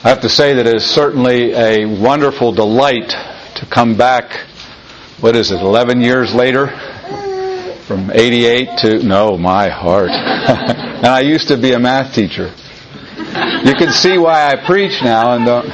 I have to say that it is certainly a wonderful delight to come back, 11 years later? From 88 to, no, my heart. And I used to be a math teacher. You can see why I preach now and don't.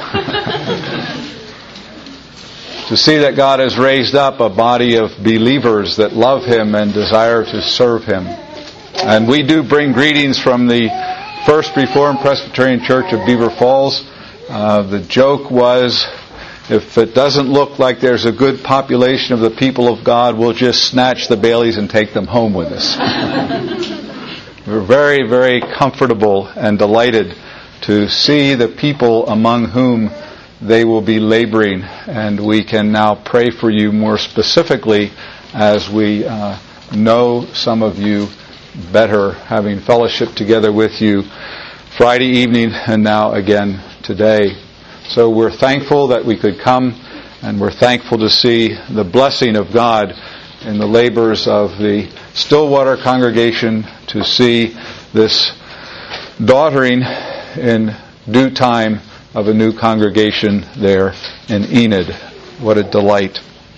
To see that God has raised up a body of believers that love Him and desire to serve Him. And we do bring greetings from the First Reformed Presbyterian Church of Beaver Falls. The joke was, if it doesn't look like there's a good population of the people of God, we'll just snatch the Baileys and take them home with us. We're very, very comfortable and delighted to see the people among whom they will be laboring. And we can now pray for you more specifically as we know some of you better, having fellowship together with you Friday evening and now again today. So we're thankful that we could come, and we're thankful to see the blessing of God in the labors of the Stillwater congregation, to see this daughtering in due time of a new congregation there in Enid. What a delight.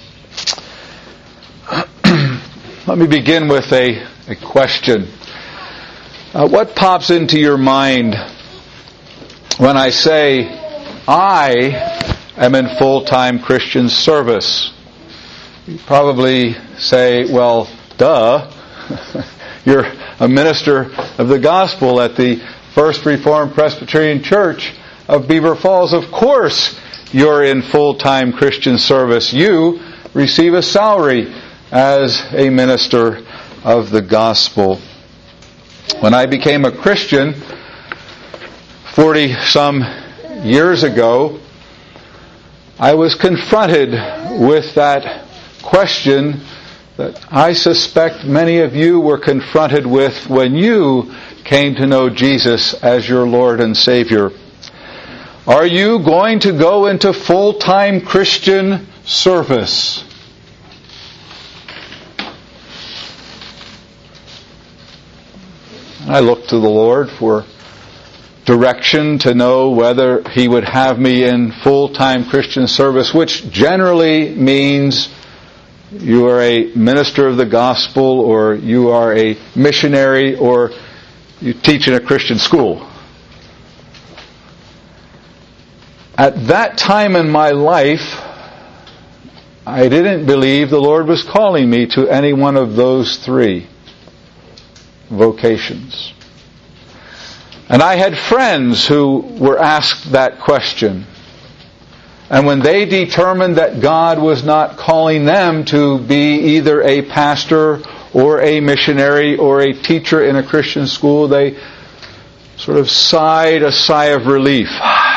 Let me begin with a question. What pops into your mind when I say, I am in full-time Christian service? You probably say, well, duh. You're a minister of the gospel at the First Reformed Presbyterian Church of Beaver Falls. Of course you're in full-time Christian service. You receive a salary as a minister of the gospel. When I became a Christian 40-some years ago, I was confronted with that question that I suspect many of you were confronted with when you came to know Jesus as your Lord and Savior. Are you going to go into full-time Christian service? I looked to the Lord for direction to know whether He would have me in full-time Christian service, which generally means you are a minister of the gospel, or you are a missionary, or you teach in a Christian school. At that time in my life, I didn't believe the Lord was calling me to any one of those three vocations. And I had friends who were asked that question. And when they determined that God was not calling them to be either a pastor or a missionary or a teacher in a Christian school, they sort of sighed a sigh of relief.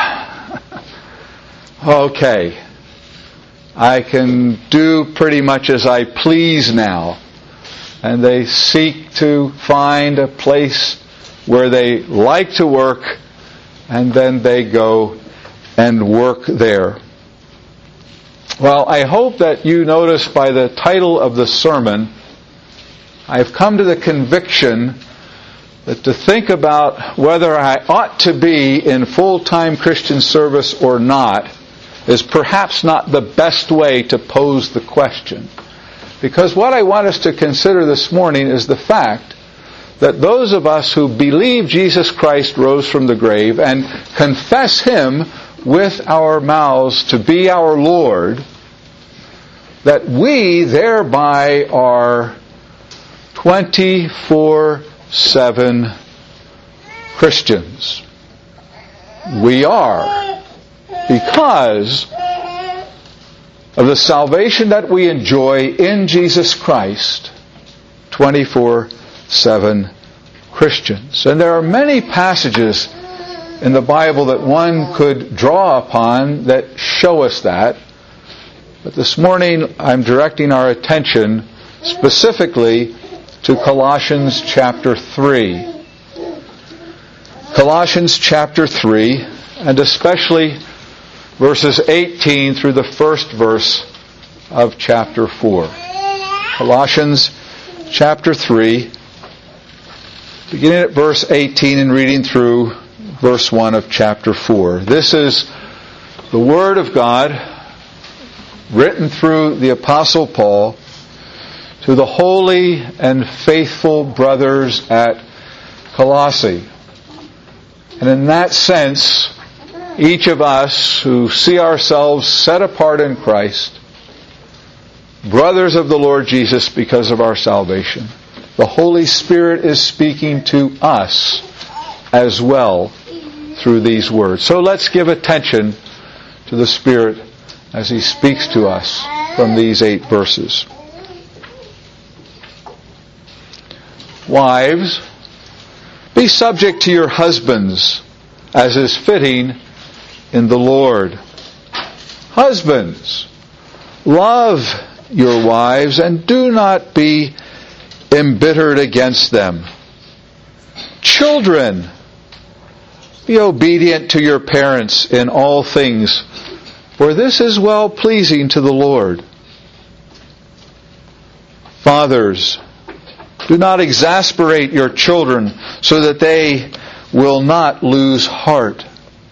Okay, I can do pretty much as I please now. And they seek to find a place where they like to work, and then they go and work there. Well, I hope that you notice by the title of the sermon, I've come to the conviction that to think about whether I ought to be in full-time Christian service or not is perhaps not the best way to pose the question. Because what I want us to consider this morning is the fact that those of us who believe Jesus Christ rose from the grave and confess Him with our mouths to be our Lord, that we thereby are 24/7 Christians. We are, because of the salvation that we enjoy in Jesus Christ, 24/7 Christians. And there are many passages in the Bible that one could draw upon that show us that. But this morning I'm directing our attention specifically to Colossians chapter 3. Colossians chapter 3, and especially verses 18 through the first verse of chapter 4. Colossians chapter 3, beginning at verse 18 and reading through verse 1 of chapter 4. This is the Word of God written through the Apostle Paul to the holy and faithful brothers at Colossae. And in that sense, each of us who see ourselves set apart in Christ, brothers of the Lord Jesus because of our salvation, the Holy Spirit is speaking to us as well through these words. So let's give attention to the Spirit as He speaks to us from these 8 verses. Wives, be subject to your husbands, as is fitting in the Lord. Husbands, love your wives and do not be embittered against them. Children, be obedient to your parents in all things, for this is well-pleasing to the Lord. Fathers, do not exasperate your children so that they will not lose heart.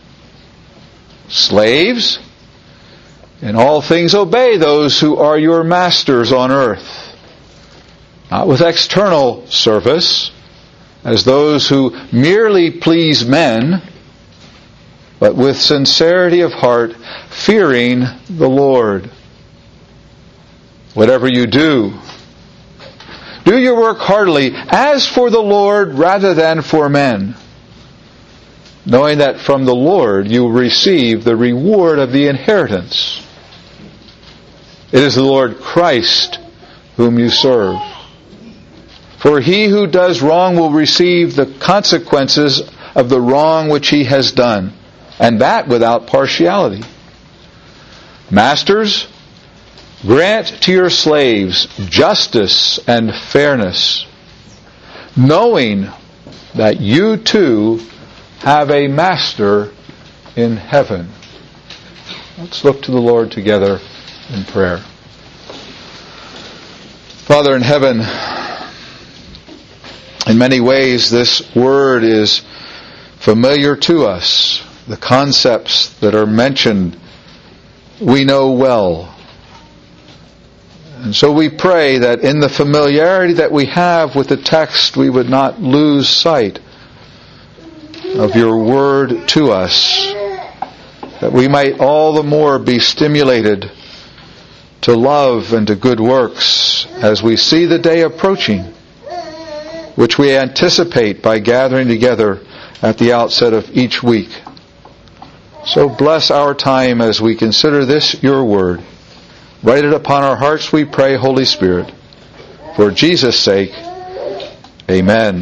Slaves, in all things obey those who are your masters on earth, not with external service, as those who merely please men, but with sincerity of heart, fearing the Lord. Whatever you do, do your work heartily, as for the Lord rather than for men, knowing that from the Lord you will receive the reward of the inheritance. It is the Lord Christ whom you serve. For he who does wrong will receive the consequences of the wrong which he has done, and that without partiality. Masters, grant to your slaves justice and fairness, knowing that you too have a master in heaven. Let's look to the Lord together in prayer. Father in heaven, in many ways this word is familiar to us. The concepts that are mentioned we know well. And so we pray that in the familiarity that we have with the text, we would not lose sight of your word to us, that we might all the more be stimulated to love and to good works as we see the day approaching, which we anticipate by gathering together at the outset of each week. So bless our time as we consider this, your word. Write it upon our hearts, we pray, Holy Spirit. For Jesus' sake, amen.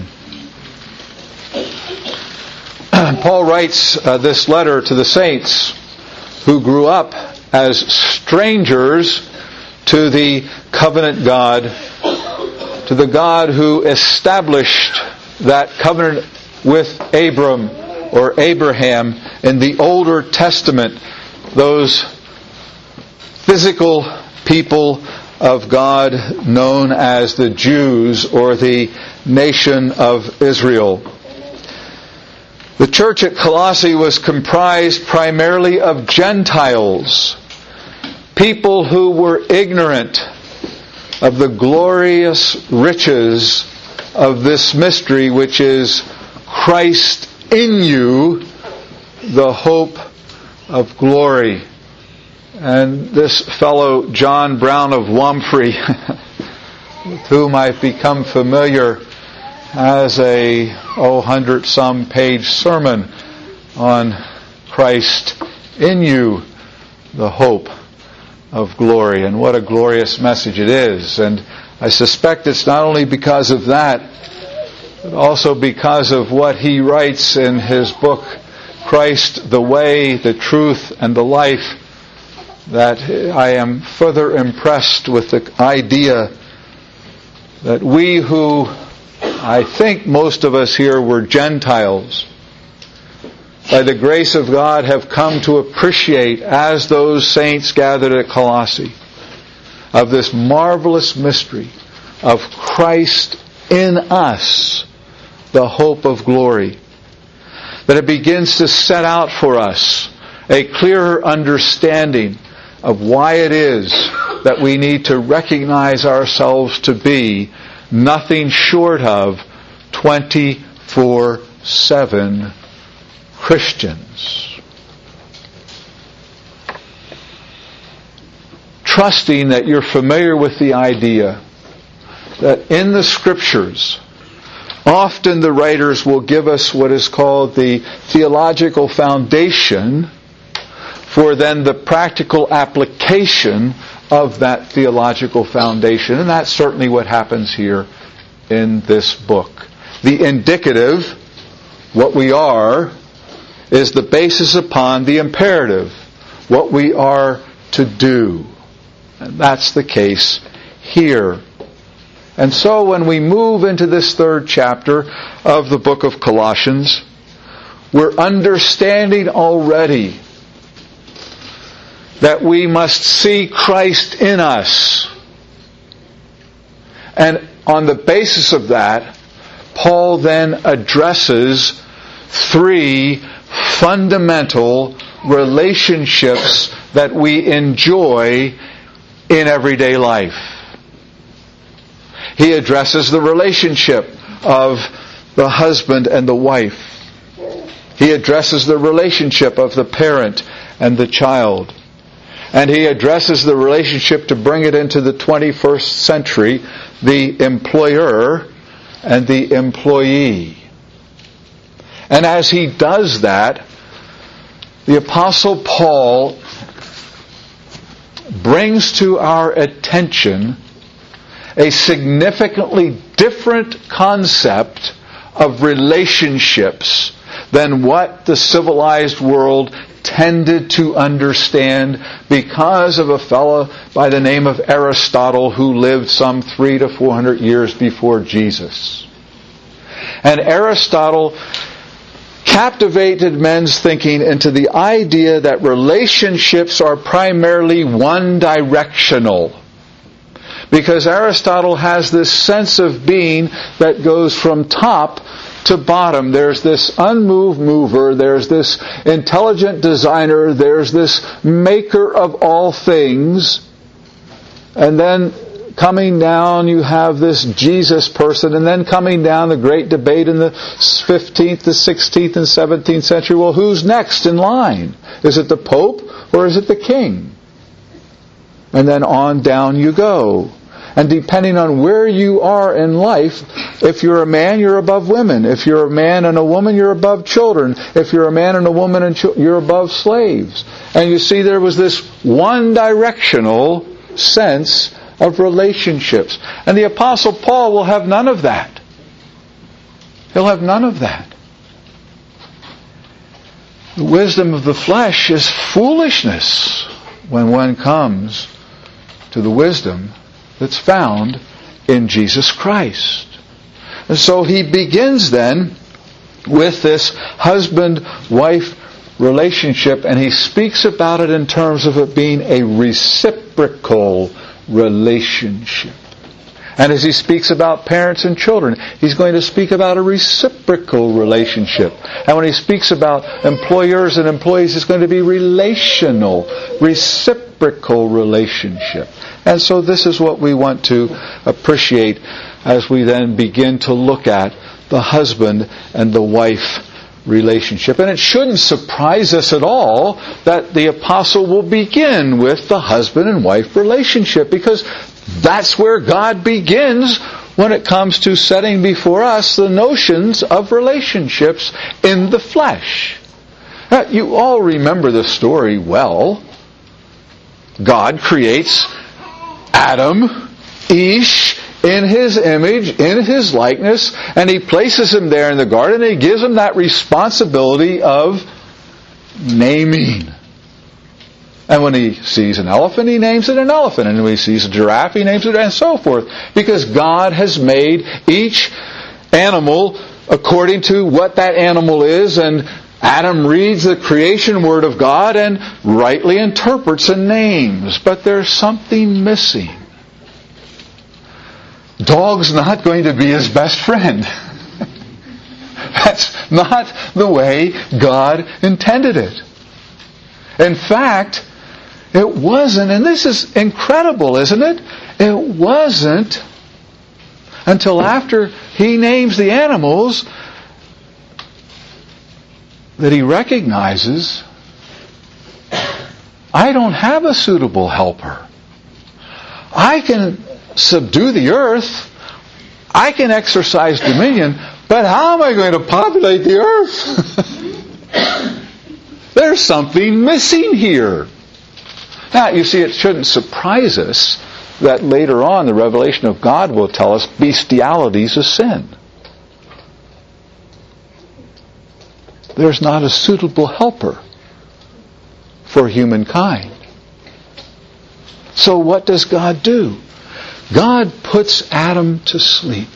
Paul writes this letter to the saints who grew up as strangers to the covenant God, to the God who established that covenant with Abram or Abraham in the Older Testament, those physical people of God known as the Jews or the nation of Israel. The church at Colossae was comprised primarily of Gentiles, people who were ignorant of the glorious riches of this mystery, which is Christ in you, the hope of glory. And this fellow John Brown of Wamfrey, with whom I've become familiar, has a 100-some page sermon on Christ in you, the hope of glory. And what a glorious message it is. And I suspect it's not only because of that, but also because of what he writes in his book, Christ, the Way, the Truth, and the Life, that I am further impressed with the idea that we who, I think most of us here were Gentiles, by the grace of God have come to appreciate, as those saints gathered at Colossae, of this marvelous mystery of Christ in us, the hope of glory. But it begins to set out for us a clearer understanding of why it is that we need to recognize ourselves to be nothing short of 24/7 Christians. Trusting that you're familiar with the idea that in the Scriptures, often the writers will give us what is called the theological foundation for then the practical application of that theological foundation. And that's certainly what happens here in this book. The indicative, what we are, is the basis upon the imperative, what we are to do. And that's the case here. And so when we move into this third chapter of the book of Colossians, we're understanding already that we must see Christ in us. And on the basis of that, Paul then addresses 3 fundamental relationships that we enjoy in everyday life. He addresses the relationship of the husband and the wife. He addresses the relationship of the parent and the child. And he addresses the relationship, to bring it into the 21st century, the employer and the employee. And as he does that, the Apostle Paul brings to our attention a significantly different concept of relationships than what the civilized world tended to understand, because of a fellow by the name of Aristotle who lived some 300 to 400 years before Jesus. And Aristotle captivated men's thinking into the idea that relationships are primarily one-directional. Because Aristotle has this sense of being that goes from top to bottom. There's this unmoved mover, there's this intelligent designer, there's this maker of all things, and then coming down you have this Jesus person, and then coming down the great debate in the 15th, the 16th, and 17th century. Well, who's next in line? Is it the Pope or is it the King? And then on down you go. And depending on where you are in life, if you're a man, you're above women. If you're a man and a woman, you're above children. If you're a man and a woman, you're above slaves. And you see, there was this one-directional sense of relationships. And the Apostle Paul will have none of that. He'll have none of that. The wisdom of the flesh is foolishness when one comes to the wisdom that's found in Jesus Christ. And so he begins then with this husband-wife relationship, and he speaks about it in terms of it being a reciprocal relationship. And as he speaks about parents and children, he's going to speak about a reciprocal relationship. And when he speaks about employers and employees, it's going to be relational, reciprocal relationship. And so this is what we want to appreciate as we then begin to look at the husband and the wife relationship. And it shouldn't surprise us at all that the apostle will begin with the husband and wife relationship, because that's where God begins when it comes to setting before us the notions of relationships in the flesh. Now, you all remember the story well. God creates Adam, Ish, in His image, in His likeness, and He places him there in the garden, and He gives him that responsibility of naming. And when he sees an elephant, he names it an elephant. And when he sees a giraffe, he names it, and so forth. Because God has made each animal according to what that animal is, and Adam reads the creation word of God and rightly interprets and names. But there's something missing. Dog's not going to be his best friend. That's not the way God intended it. In fact, it wasn't, and this is incredible, isn't it? It wasn't until after He names the animals that He recognizes, I don't have a suitable helper. I can subdue the earth. I can exercise dominion, but how am I going to populate the earth? There's something missing here. Now, you see, it shouldn't surprise us that later on the revelation of God will tell us bestiality is a sin. There's not a suitable helper for humankind. So what does God do? God puts Adam to sleep.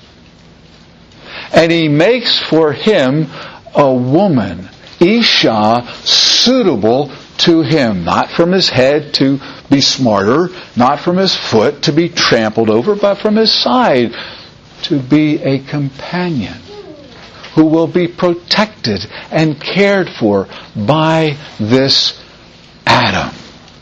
And He makes for him a woman, Isha, suitable to him. Not from his head to be smarter, not from his foot to be trampled over, but from his side to be a companion who will be protected and cared for by this Adam.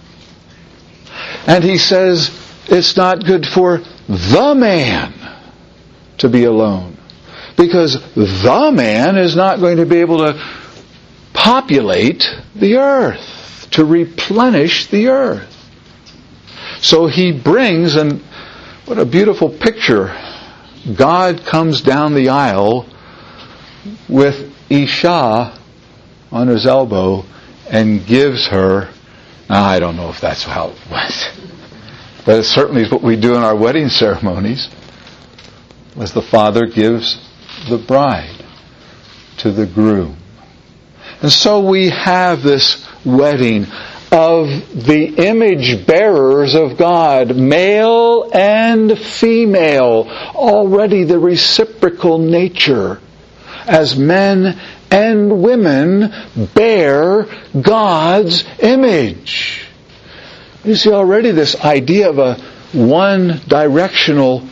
And He says it's not good for the man to be alone, because the man is not going to be able to populate the earth, to replenish the earth. So He brings, and what a beautiful picture, God comes down the aisle with Isha on His elbow and gives her, now I don't know if that's how it went, but it certainly is what we do in our wedding ceremonies, as the father gives the bride to the groom. And so we have this wedding of the image bearers of God, male and female, already the reciprocal nature, as men and women bear God's image. You see already this idea of a one-directional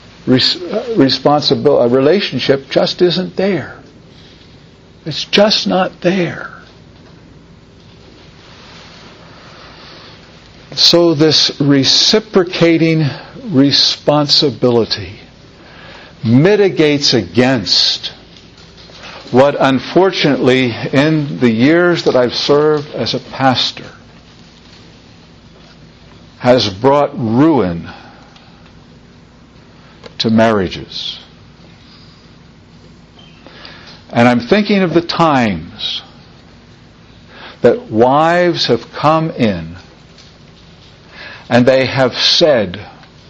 relationship just isn't there. It's just not there. So this reciprocating responsibility mitigates against what, unfortunately, in the years that I've served as a pastor, has brought ruin to marriages. And I'm thinking of the times that wives have come in and they have said,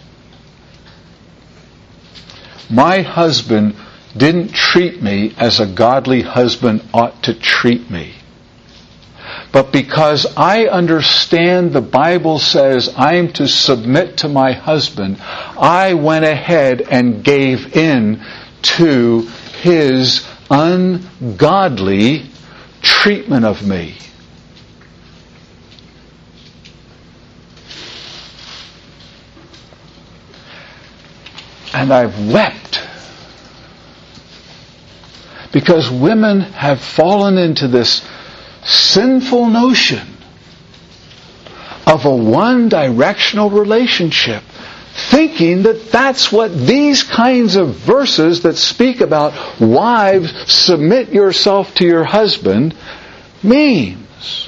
my husband didn't treat me as a godly husband ought to treat me. But because I understand the Bible says I'm to submit to my husband, I went ahead and gave in to his ungodly treatment of me. And I've wept because women have fallen into this sinful notion of a one-directional relationship, thinking that that's what these kinds of verses that speak about wives, submit yourself to your husband, means.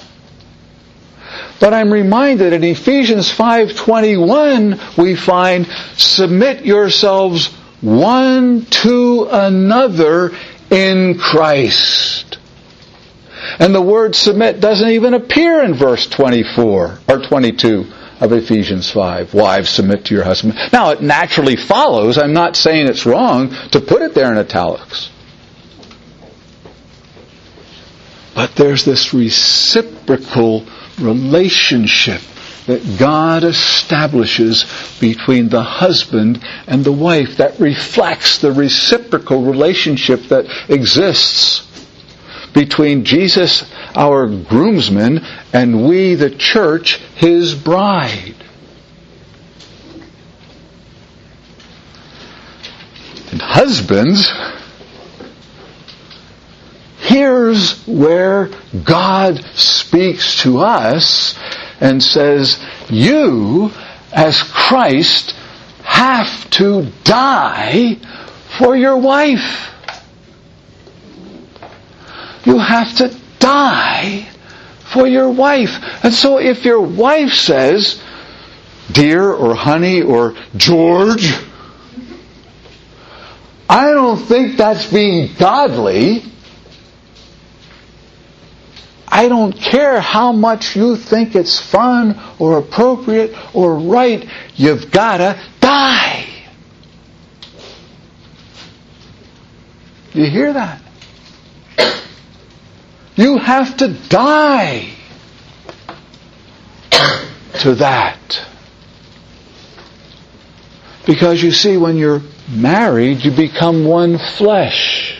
But I'm reminded in Ephesians 5:21 we find, submit yourselves one to another in Christ. And the word submit doesn't even appear in verse 24 or 22 of Ephesians 5. Wives, submit to your husband. Now, it naturally follows. I'm not saying it's wrong to put it there in italics. But there's this reciprocal relationship that God establishes between the husband and the wife that reflects the reciprocal relationship that exists between Jesus, our groomsman, and we, the church, His bride. And husbands, here's where God speaks to us and says, you, as Christ, have to die for your wife. You have to die for your wife. And so if your wife says, dear or honey or George, I don't think that's being godly. I don't care how much you think it's fun or appropriate or right, you've got to die. You hear that? You have to die to that. Because you see, when you're married, you become one flesh.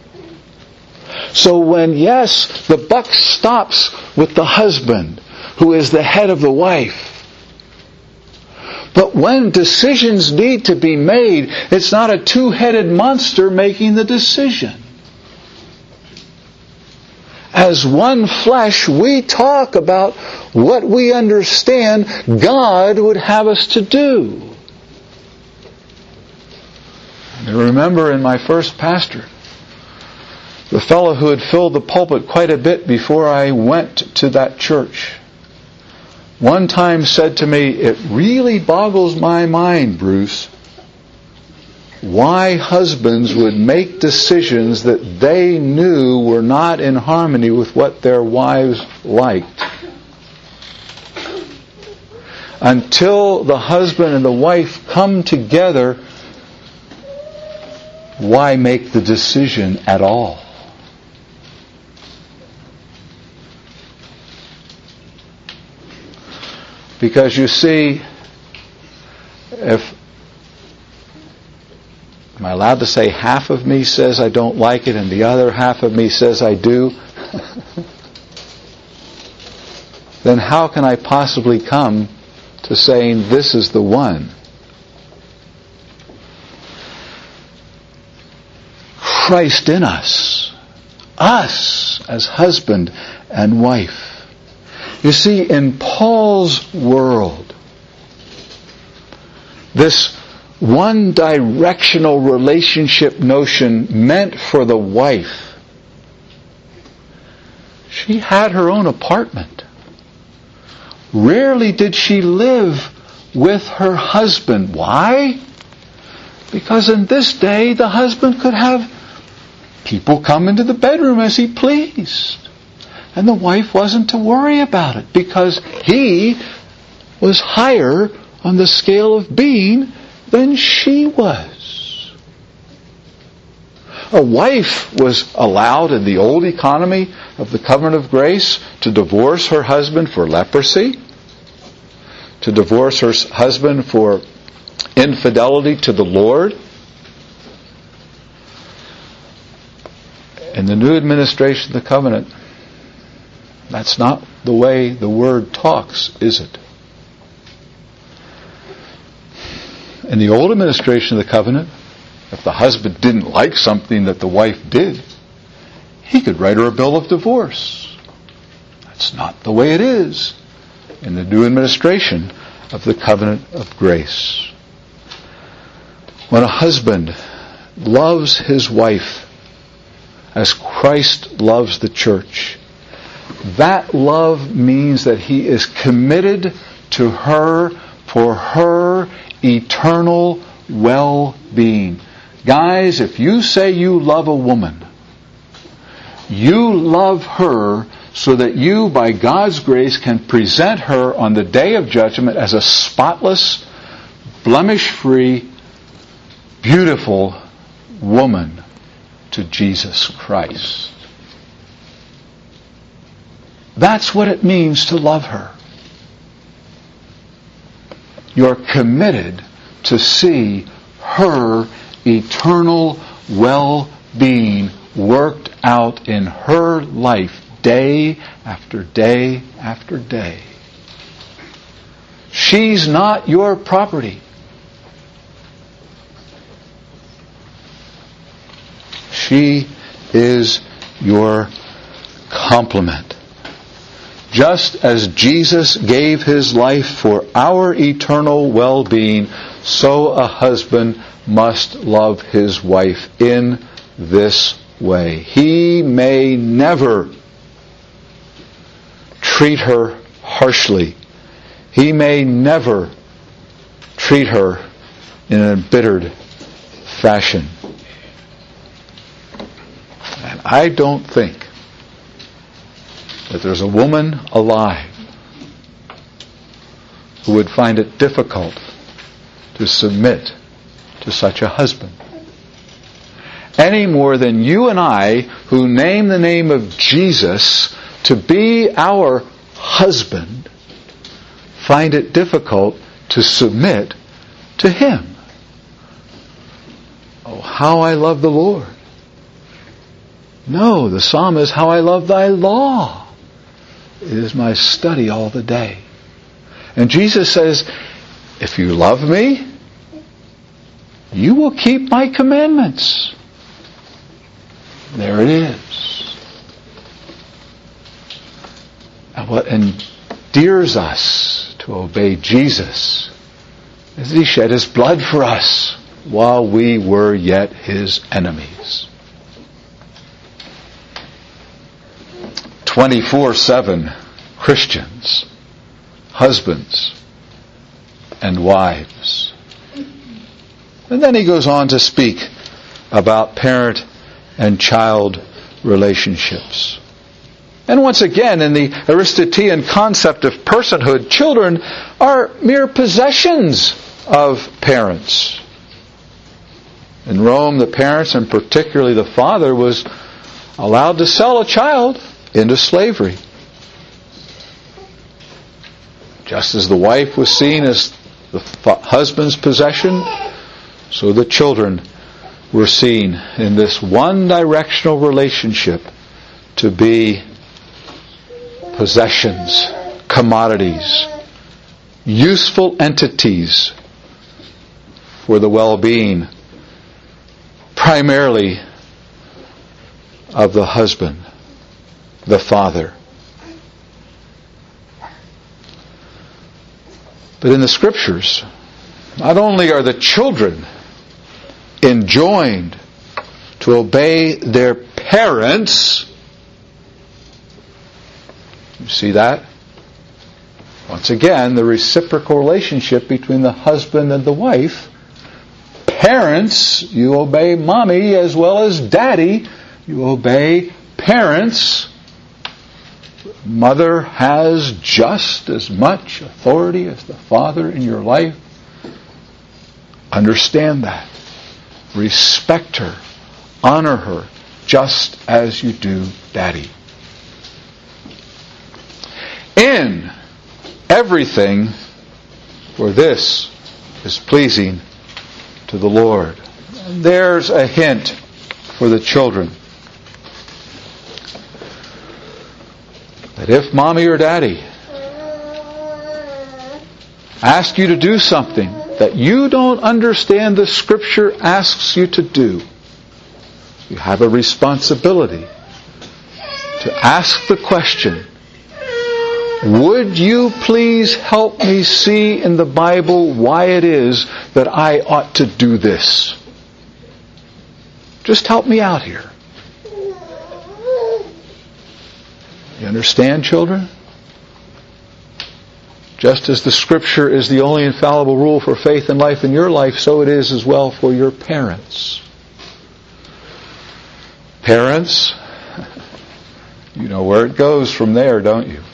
So when, yes, the buck stops with the husband, who is the head of the wife, but when decisions need to be made, it's not a two-headed monster making the decision. As one flesh, we talk about what we understand God would have us to do. I remember in my first pastorate, the fellow who had filled the pulpit quite a bit before I went to that church, one time said to me, it really boggles my mind, Bruce, why husbands would make decisions that they knew were not in harmony with what their wives liked. Until the husband and the wife come together, why make the decision at all? Because you see, am I allowed to say half of me says I don't like it and the other half of me says I do? Then how can I possibly come to saying this is the one? Christ in us as husband and wife. You see, in Paul's world, this one-directional relationship notion meant for the wife. She had her own apartment. Rarely did she live with her husband. Why? Because in this day, the husband could have people come into the bedroom as he pleased. And the wife wasn't to worry about it because he was higher on the scale of being than she was. A wife was allowed in the old economy of the covenant of grace to divorce her husband for leprosy, to divorce her husband for infidelity to the Lord. In the new administration of the covenant, that's not the way the Word talks, is it? In the old administration of the covenant, if the husband didn't like something that the wife did, he could write her a bill of divorce. That's not the way it is in the new administration of the covenant of grace. When a husband loves his wife as Christ loves the church, that love means that he is committed to her for her eternal well-being. Guys, if you say you love a woman, you love her so that you, by God's grace, can present her on the day of judgment as a spotless, blemish-free, beautiful woman to Jesus Christ. That's what it means to love her. You're committed to see her eternal well-being worked out in her life day after day after day. She's not your property. She is your complement. Just as Jesus gave His life for our eternal well-being, so a husband must love his wife in this way. He may never treat her harshly. He may never treat her in an embittered fashion. And I don't think that there's a woman alive who would find it difficult to submit to such a husband. Any more than you and I, who name the name of Jesus to be our husband, find it difficult to submit to Him. Oh, how I love the Lord. No, the psalm is, how I love thy law. It is my study all the day. And Jesus says, if you love me, you will keep my commandments. There it is. And what endears us to obey Jesus is that He shed His blood for us while we were yet His enemies. 24/7 Christians, husbands and wives. And then he goes on to speak about parent and child relationships. And once again, in the Aristotelian concept of personhood, children are mere possessions of parents. In Rome, the parents, and particularly the father, was allowed to sell a child into slavery. Just as the wife was seen as the husband's possession, so the children were seen in this one-directional relationship to be possessions, commodities, useful entities for the well-being, primarily of the husband, the father. But in the Scriptures, not only are the children enjoined to obey their parents, you see that? Once again, the reciprocal relationship between the husband and the wife. Parents, you obey mommy as well as daddy. You obey parents. Mother has just as much authority as the father in your life. Understand that. Respect her. Honor her just as you do daddy. In everything, for this is pleasing to the Lord. And there's a hint for the children. That if mommy or daddy ask you to do something that you don't understand the Scripture asks you to do, you have a responsibility to ask the question, would you please help me see in the Bible why it is that I ought to do this? Just help me out here. You understand, children? Just as the Scripture is the only infallible rule for faith and life in your life, so it is as well for your parents. Parents, you know where it goes from there, don't you?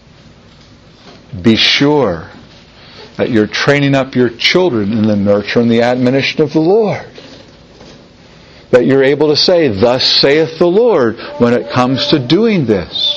Be sure that you're training up your children in the nurture and the admonition of the Lord. That you're able to say, thus saith the Lord, when it comes to doing this.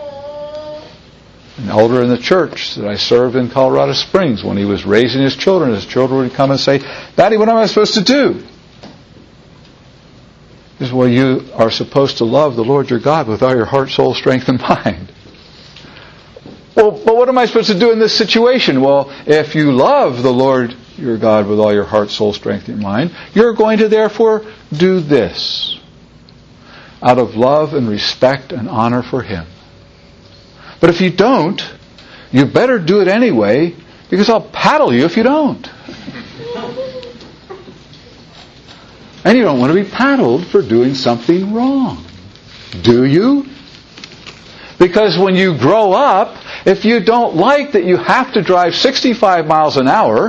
An elder in the church that I served in Colorado Springs, when he was raising his children would come and say, Daddy, what am I supposed to do? He says, well, you are supposed to love the Lord your God with all your heart, soul, strength, and mind. Well, but what am I supposed to do in this situation? Well, if you love the Lord your God with all your heart, soul, strength, and mind, you're going to therefore do this. out of love and respect and honor for Him. But if you don't, you better do it anyway, because I'll paddle you if you don't. And you don't want to be paddled for doing something wrong. Do you? Because when you grow up, if you don't like that you have to drive 65 miles an hour,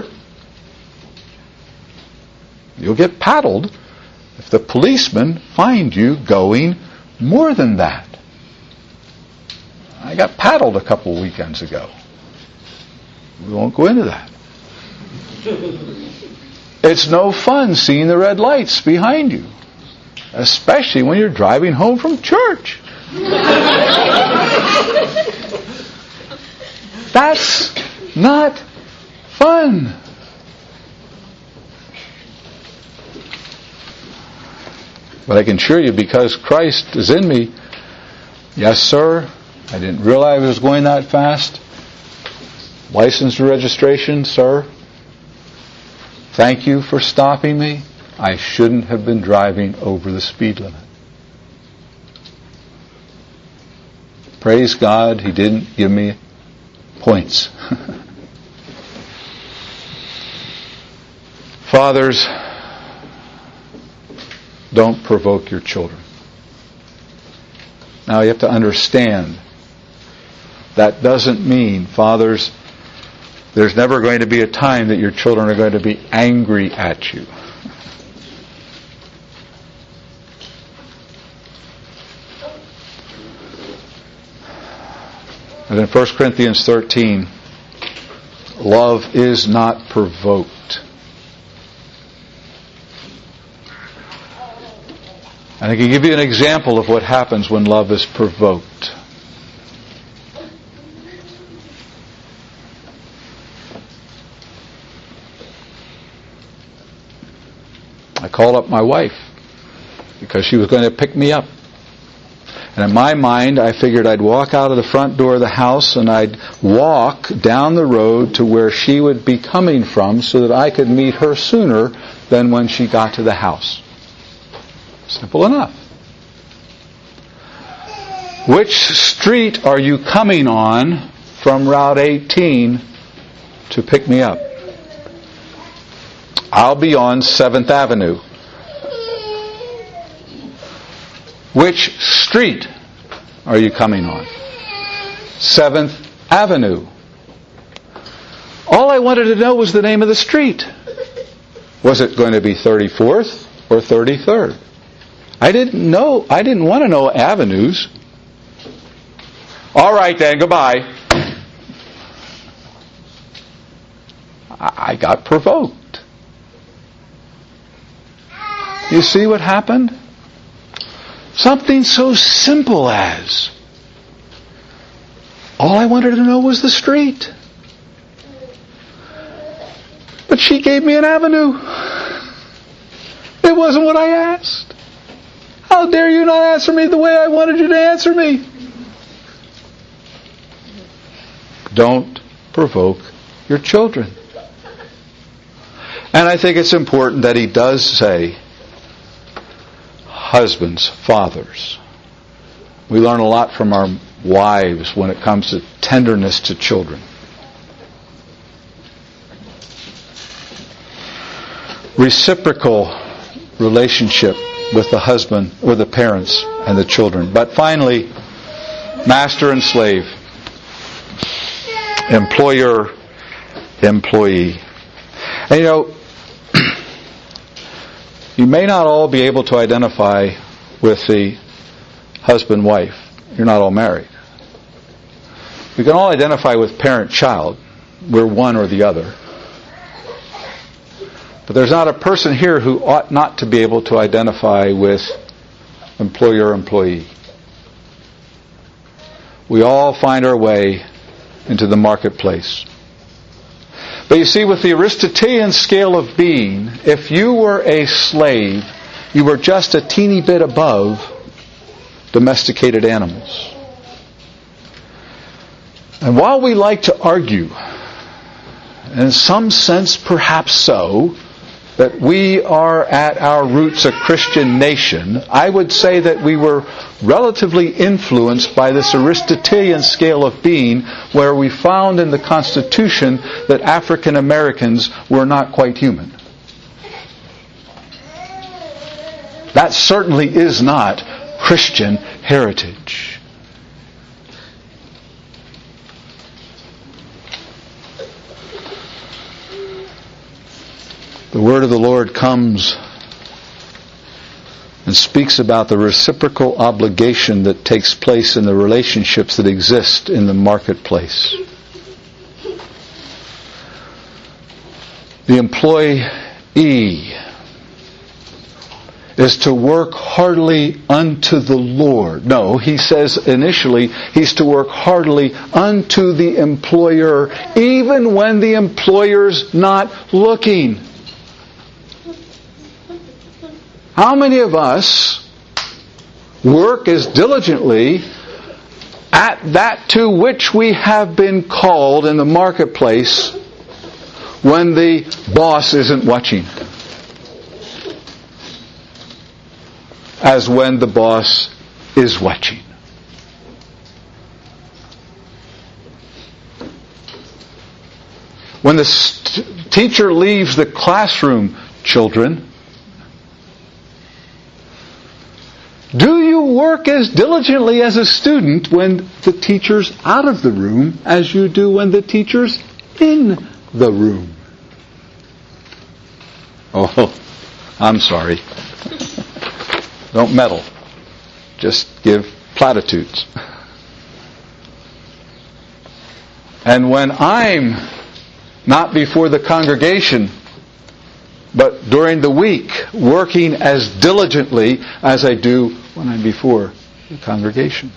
you'll get paddled if the policemen find you going more than that. I got paddled a couple weekends ago. We won't go into that. It's no fun seeing the red lights behind you, especially when you're driving home from church. That's not fun. But I can assure you, because Christ is in me, yes, sir, I didn't realize I was going that fast. License and registration, sir. Thank you for stopping me. I shouldn't have been driving over the speed limit. Praise God, He didn't give me points. Fathers, don't provoke your children. Now you have to understand, that doesn't mean, fathers, there's never going to be a time that your children are going to be angry at you. And in 1 Corinthians 13, love is not provoked. And I can give you an example of what happens when love is provoked. I called up my wife because she was going to pick me up. And in my mind, I figured I'd walk out of the front door of the house and I'd walk down the road to where she would be coming from so that I could meet her sooner than when she got to the house. Simple enough. Which street are you coming on from Route 18 to pick me up? I'll be on 7th Avenue. Which street are you coming on? 7th Avenue. All I wanted to know was the name of the street. Was it going to be 34th or 33rd? I didn't want to know avenues. All right then, goodbye. I got provoked. You see what happened? Something so simple as, all I wanted to know was the street. But she gave me an avenue. It wasn't what I asked. How dare you not answer me the way I wanted you to answer me? Don't provoke your children. And I think it's important that he does say, husbands, fathers. We learn a lot from our wives when it comes to tenderness to children. Reciprocal relationship with the husband, with the parents and the children. But finally, master and slave. Employer, employee. And you may not all be able to identify with the husband-wife. You're not all married. We can all identify with parent-child. We're one or the other. But there's not a person here who ought not to be able to identify with employer-employee. We all find our way into the marketplace. But you see, with the Aristotelian scale of being, if you were a slave, you were just a teeny bit above domesticated animals. And while we like to argue, in some sense perhaps so, that we are at our roots a Christian nation, I would say that we were relatively influenced by this Aristotelian scale of being, where we found in the Constitution that African Americans were not quite human. That certainly is not Christian heritage. The word of the Lord comes and speaks about the reciprocal obligation that takes place in the relationships that exist in the marketplace. The employee is to work heartily unto the Lord. No, he says initially he's to work heartily unto the employer, even when the employer's not looking. How many of us work as diligently at that to which we have been called in the marketplace when the boss isn't watching, as when the boss is watching? When the teacher leaves the classroom, children, do you work as diligently as a student when the teacher's out of the room as you do when the teacher's in the room? Oh, I'm sorry. Don't meddle. Just give platitudes. And when I'm not before the congregation, but during the week, working as diligently as I do when I'm before the congregation.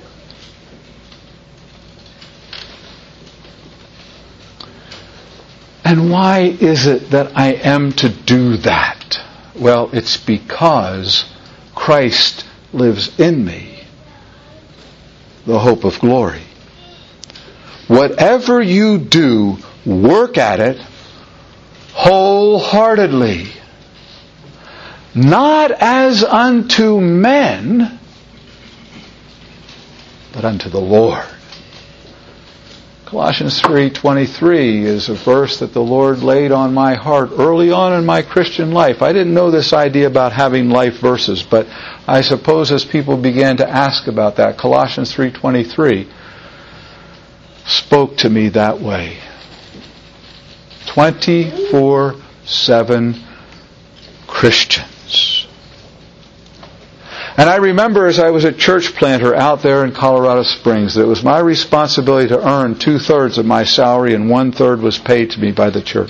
And why is it that I am to do that? Well, it's because Christ lives in me, the hope of glory. Whatever you do, work at it wholeheartedly, not as unto men, but unto the Lord. Colossians 3:23 is a verse that the Lord laid on my heart early on in my Christian life. I didn't know this idea about having life verses, but I suppose as people began to ask about that, Colossians 3:23 spoke to me that way. 24/7 Christians. And I remember as I was a church planter out there in Colorado Springs that it was my responsibility to earn 2/3 of my salary and 1/3 was paid to me by the church.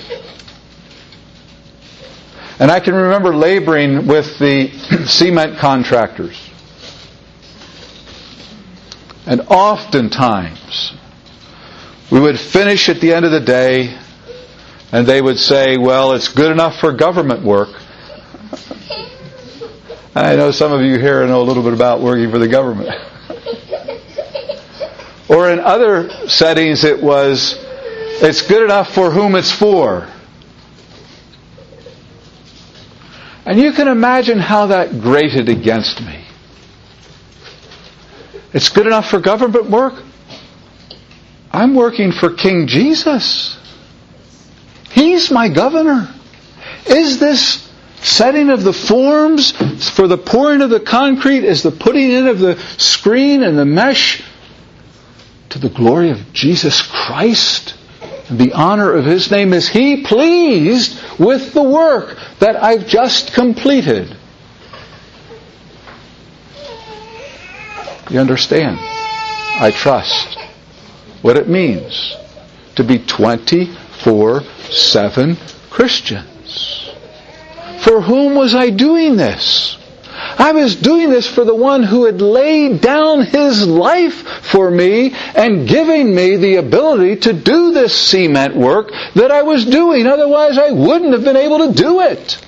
And I can remember laboring with the cement contractors. And oftentimes we would finish at the end of the day and they would say, well, it's good enough for government work. I know some of you here know a little bit about working for the government. Or in other settings it was, it's good enough for whom it's for. And you can imagine how that grated against me. It's good enough for government work? I'm working for King Jesus. He's my governor. Is this setting of the forms for the pouring of the concrete, is the putting in of the screen and the mesh to the glory of Jesus Christ and the honor of His name? Is He pleased with the work that I've just completed? You understand, I trust, what it means to be 24/7 Christians. For whom was I doing this? I was doing this for the one who had laid down His life for me and giving me the ability to do this cement work that I was doing. Otherwise, I wouldn't have been able to do it.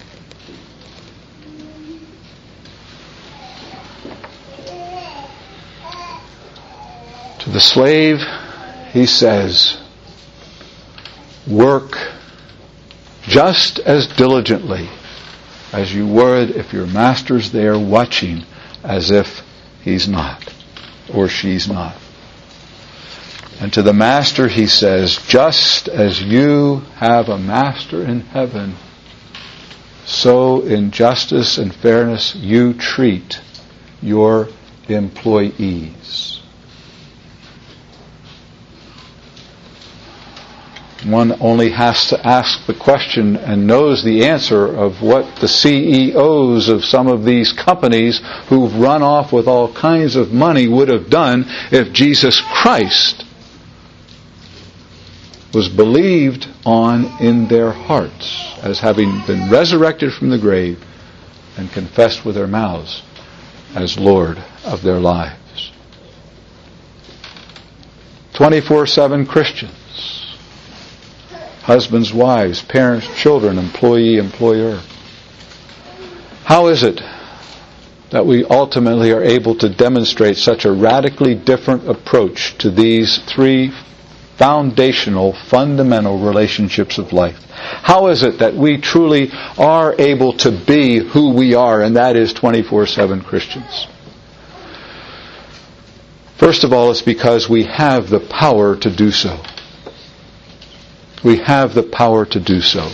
To the slave, He says, work just as diligently as you would if your master's there watching, as if he's not or she's not. And to the master he says, just as you have a master in heaven, so in justice and fairness you treat your employees. One only has to ask the question and knows the answer of what the CEOs of some of these companies who've run off with all kinds of money would have done if Jesus Christ was believed on in their hearts as having been resurrected from the grave and confessed with their mouths as Lord of their lives. 24/7 Christians. Husbands, wives, parents, children, employee, employer. How is it that we ultimately are able to demonstrate such a radically different approach to these three foundational, fundamental relationships of life? How is it that we truly are able to be who we are, and that is 24/7 Christians? First of all, it's because we have the power to do so. We have the power to do so.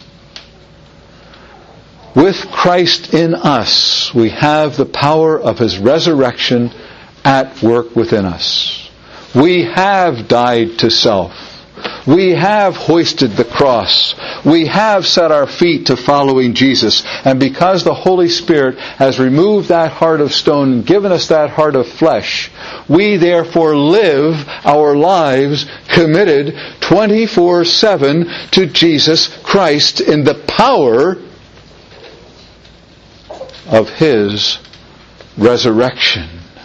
With Christ in us, we have the power of His resurrection at work within us. We have died to self. We have hoisted the cross. We have set our feet to following Jesus. And because the Holy Spirit has removed that heart of stone and given us that heart of flesh, we therefore live our lives committed 24/7 to Jesus Christ in the power of His resurrection.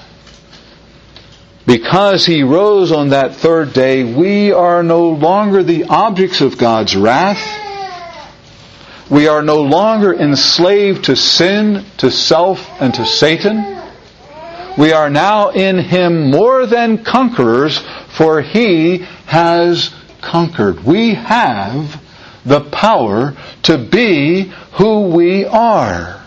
Because He rose on that third day, we are no longer the objects of God's wrath. We are no longer enslaved to sin, to self, and to Satan. We are now in Him more than conquerors, for He has conquered. We have the power to be who we are.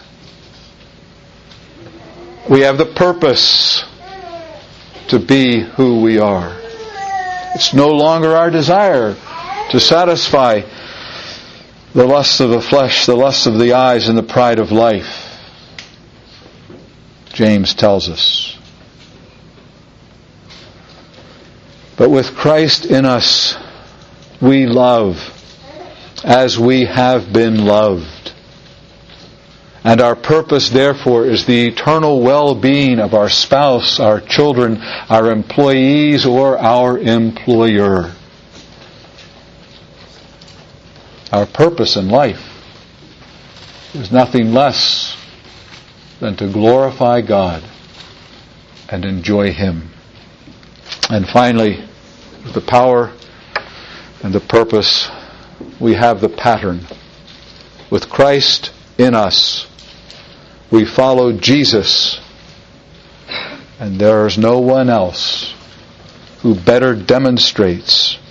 We have the purpose to be who we are. It's no longer our desire to satisfy the lust of the flesh, the lust of the eyes, and the pride of life. James tells us. But with Christ in us, we love as we have been loved. And our purpose, therefore, is the eternal well-being of our spouse, our children, our employees, or our employer. Our purpose in life is nothing less than to glorify God and enjoy Him. And finally, with the power and the purpose, we have the pattern. With Christ in us, we follow Jesus, and there is no one else who better demonstrates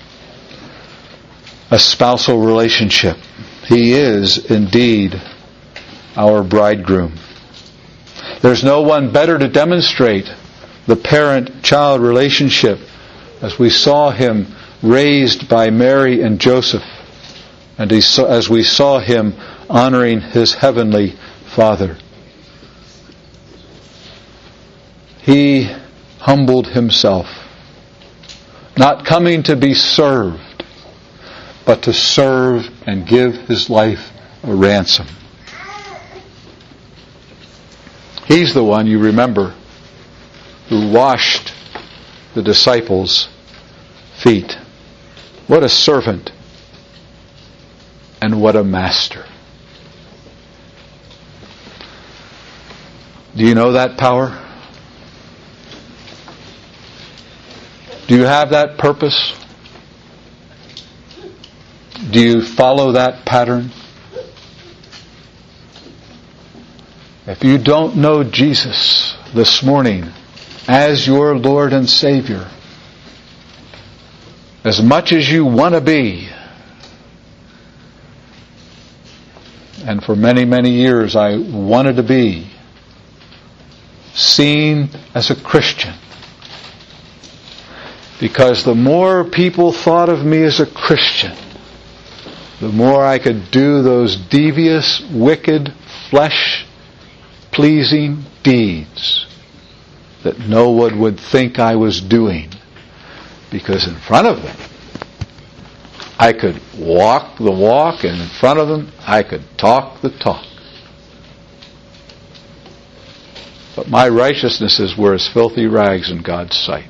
a spousal relationship. He is indeed our bridegroom. There's no one better to demonstrate the parent-child relationship as we saw Him raised by Mary and Joseph, and as we saw Him honoring His heavenly Father. He humbled Himself, not coming to be served, but to serve and give His life a ransom. He's the one, you remember, who washed the disciples' feet. What a servant and what a master. Do you know that power? Do you have that purpose? Do you follow that pattern? If you don't know Jesus this morning as your Lord and Savior, as much as you want to be, And for many, many years I wanted to be seen as a Christian. Because the more people thought of me as a Christian, the more I could do those devious, wicked, flesh-pleasing deeds that no one would think I was doing. Because in front of them, I could walk the walk, and in front of them, I could talk the talk. But my righteousnesses were as filthy rags in God's sight.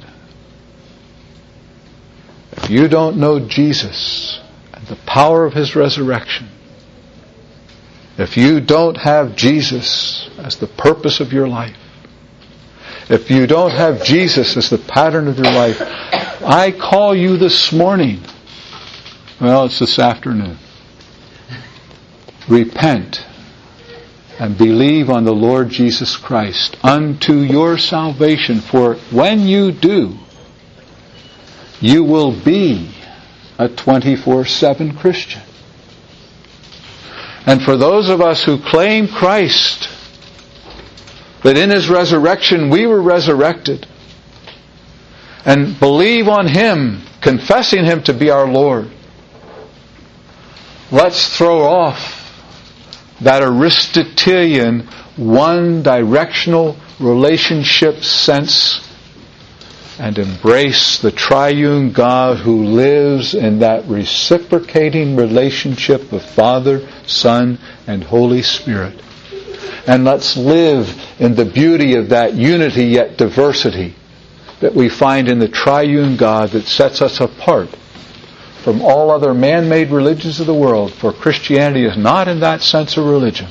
If you don't know Jesus and the power of His resurrection, if you don't have Jesus as the purpose of your life, if you don't have Jesus as the pattern of your life, I call you this morning, well, it's this afternoon, repent and believe on the Lord Jesus Christ unto your salvation, for when you do, you will be a 24/7 Christian. And for those of us who claim Christ, that in His resurrection we were resurrected, and believe on Him, confessing Him to be our Lord, let's throw off that Aristotelian one-directional relationship sense and embrace the triune God who lives in that reciprocating relationship of Father, Son, and Holy Spirit. And let's live in the beauty of that unity yet diversity that we find in the triune God that sets us apart from all other man-made religions of the world, for Christianity is not in that sense a religion.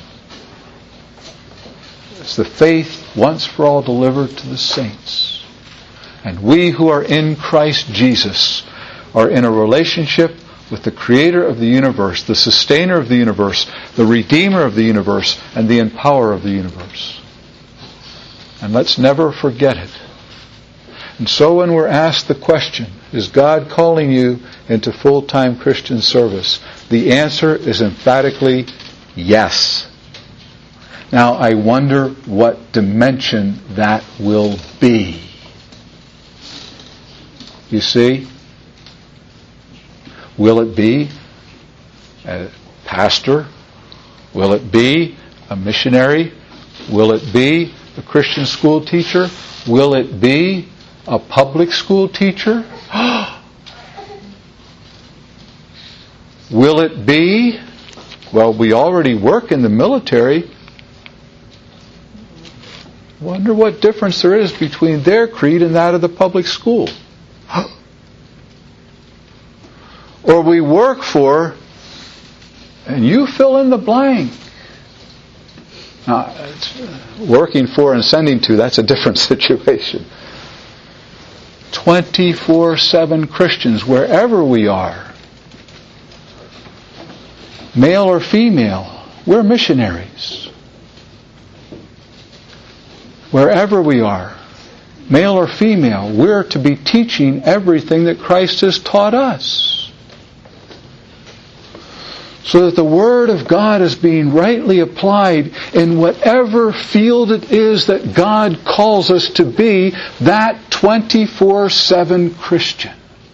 It's the faith once for all delivered to the saints. And we who are in Christ Jesus are in a relationship with the Creator of the universe, the Sustainer of the universe, the Redeemer of the universe, and the Empowerer of the universe. And let's never forget it. And so when we're asked the question, is God calling you into full-time Christian service? The answer is emphatically yes. Now I wonder what dimension that will be. You see? Will it be a pastor? Will it be a missionary? Will it be a Christian school teacher? Will it be a public school teacher? Will it be, well, we already work in the military. Wonder what difference there is between their creed and that of the public school. Or we work for, and you fill in the blank. Now, working for and sending to, that's a different situation. 24/7 Christians, wherever we are. Male or female, we're missionaries. Wherever we are, male or female, we're to be teaching everything that Christ has taught us. So that the Word of God is being rightly applied in whatever field it is that God calls us to be, that 24/7 Christian.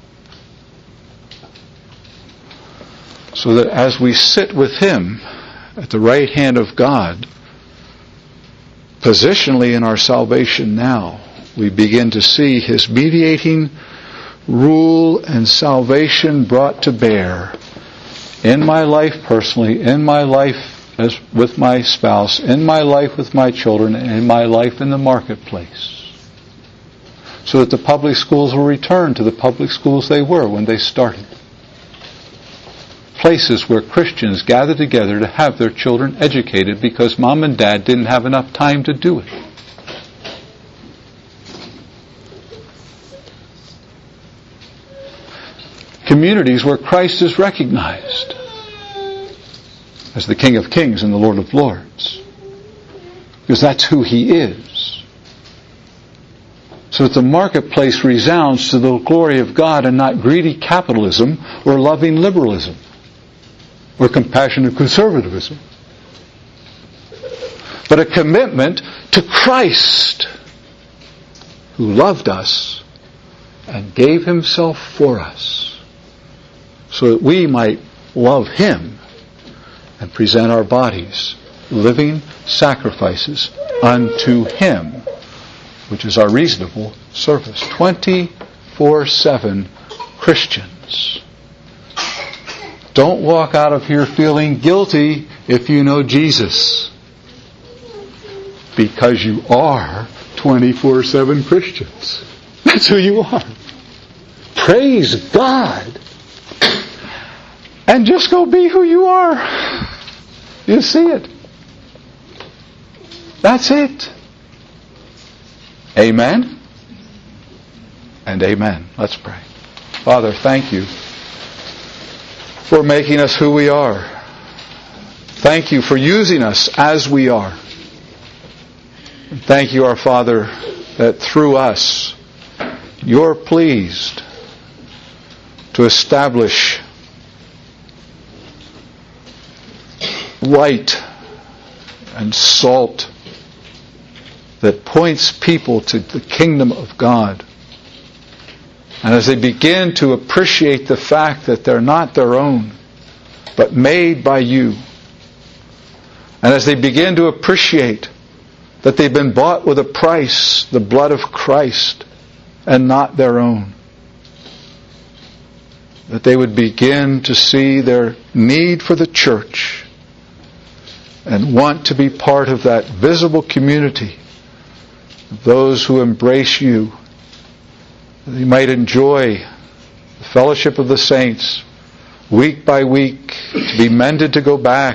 So that as we sit with Him at the right hand of God, positionally in our salvation now, we begin to see His mediating rule and salvation brought to bear in my life personally, in my life as with my spouse, in my life with my children, and in my life in the marketplace. So that the public schools will return to the public schools they were when they started. Places where Christians gather together to have their children educated because mom and dad didn't have enough time to do it. Communities where Christ is recognized as the King of Kings and the Lord of Lords. Because that's who He is. So that the marketplace resounds to the glory of God and not greedy capitalism or loving liberalism or compassionate conservatism. but a commitment to Christ, who loved us and gave himself for us, so that we might love him and present our bodies living sacrifices unto him, which is our reasonable service. 24/7 Christians. Don't walk out of here feeling guilty if you know Jesus, because you are 24/7 Christians. That's who you are. Praise God. And just go be who you are. You see it. That's it. Amen and amen. Let's pray. Father, thank you for making us who we are. Thank you for using us as we are. And thank you, our Father, that through us you're pleased to establish light and salt that points people to the kingdom of God. And as they begin to appreciate the fact that they're not their own, but made by you, and as they begin to appreciate that they've been bought with a price, the blood of Christ, and not their own, that they would begin to see their need for the church and want to be part of that visible community of those who embrace you, that they might enjoy the fellowship of the saints week by week, to be mended to go back,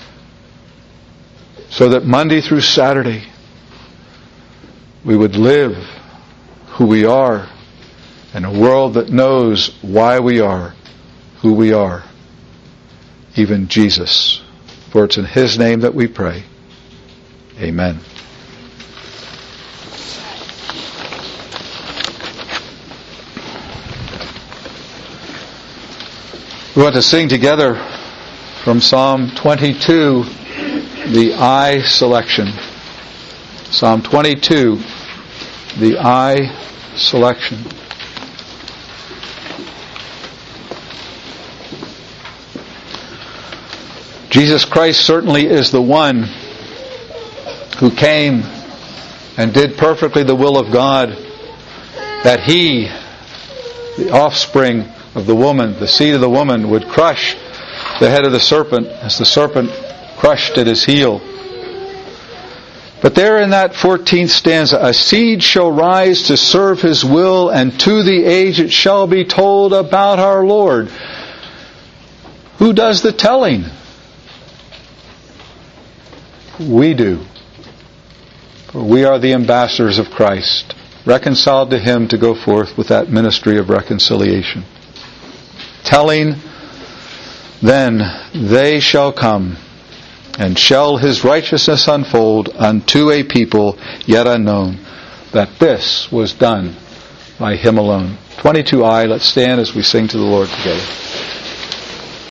so that Monday through Saturday we would live who we are in a world that knows why we are who we are, even Jesus. For it's in his name that we pray. Amen. We want to sing together from Psalm 22, the I selection. Psalm 22, the I selection. Jesus Christ certainly is the one who came and did perfectly the will of God, that he, the offspring of the woman, the seed of the woman, would crush the head of the serpent as the serpent crushed at his heel. But there in that 14th stanza, a seed shall rise to serve his will, and to the age it shall be told about our Lord. Who does the telling? We do. For we are the ambassadors of Christ, reconciled to him to go forth with that ministry of reconciliation. Telling, then they shall come, and shall his righteousness unfold unto a people yet unknown, that this was done by him alone. 22I, let's stand as we sing to the Lord together.